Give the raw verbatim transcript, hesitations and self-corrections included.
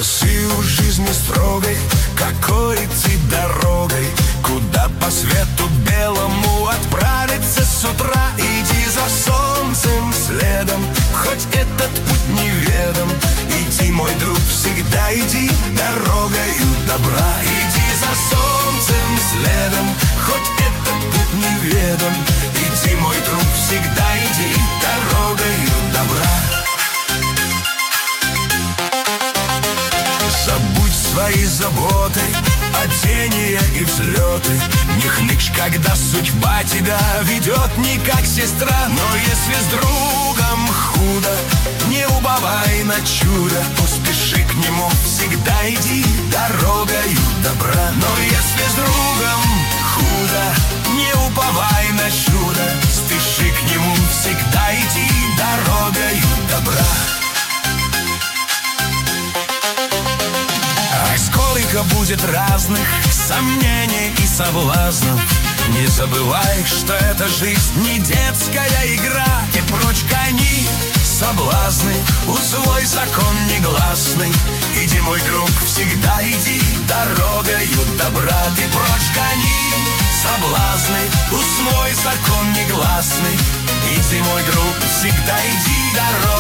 Полосою жизни строгой, какой идти дорогой, куда по свету белому отправиться с утра. Иди за солнцем следом, хоть этот путь неведом. Иди, мой друг, всегда иди дорогою добра. Иди за солнцем следом, хоть этот путь неведом. Иди, мой друг, всегда иди дорогою добра. Забудь свои заботы, падения и взлеты. Не хнычь, когда судьба тебя ведет не как сестра. Но если с другом худо, не уповай на чудо. Поспеши к нему, всегда иди дорогою добра. Но если с другом худо, не уповай на чудо. Спеши к нему, всегда иди дорогою добра. Сколько будет разных сомнений и соблазнов, не забывай, что эта жизнь не детская игра. И прочь гони соблазны, усвой закон негласный. Иди, мой друг, всегда иди дорогою добра. Ты прочь гони соблазны, усвой закон негласный. Иди, мой друг, всегда иди дорогою